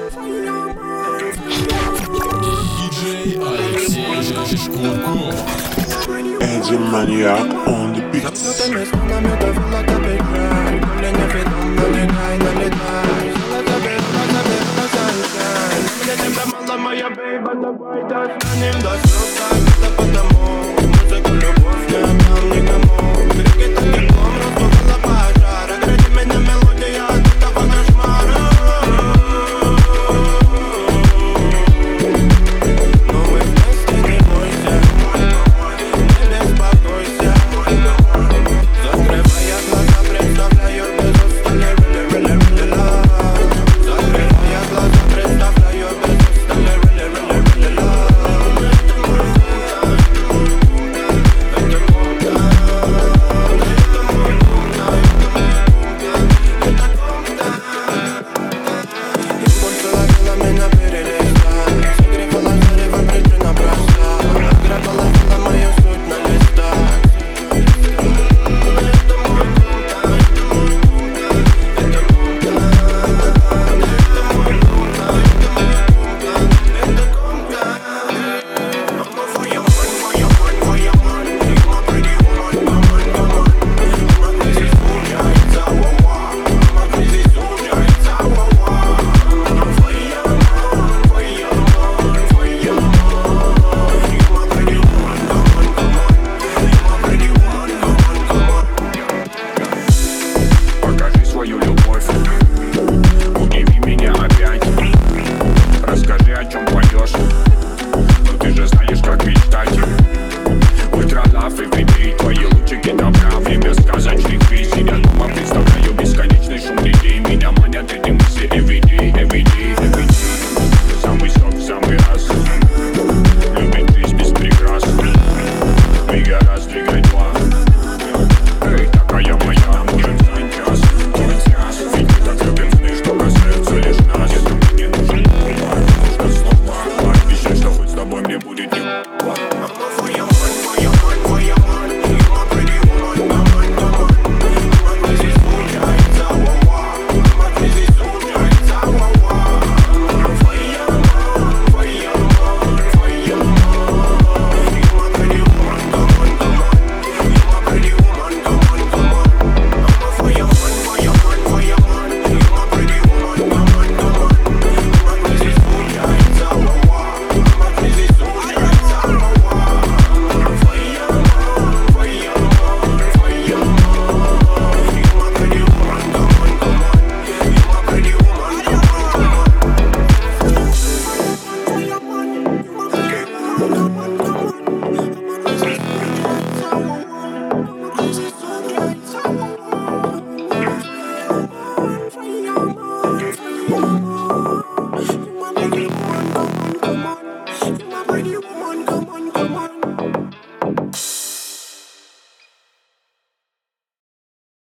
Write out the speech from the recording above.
Eddie Maniac on the beat. Моя бейба, давай достанем до слез, это потому музыку любовь не отдам никому. Крики так теплом распугала пожар, огради меня мелодия от этого кошмара. Но мы вместе, не бойся, не беспокойся. Закрывая глаза, представляю без устали really, really, really love. Закрывая глаза, представляю без устали really, really, really love. Импульс ловила меня перелистать, согревала зарево, причина проста. Грабила мою суть на листах. Покажи свою любовь, удиви меня опять. Расскажи, о чем поешь, но ты же знаешь, как мечтать. Ультра лав и види твои лучики добра. Время сказочных вещей, я дома представляю бесконечный шум людей. Меня манят эти мысли everyday, everyday, everyday. Самый сок в самый раз, любить жизнь без прикрас. Двигай раз, двигай два. Эй, такая моя, может стань час. Ведь мы так любим сны, что касаются лишь нас. Если мне не нужен повод, нужно снова обещать, что хоть с тобой мне будет не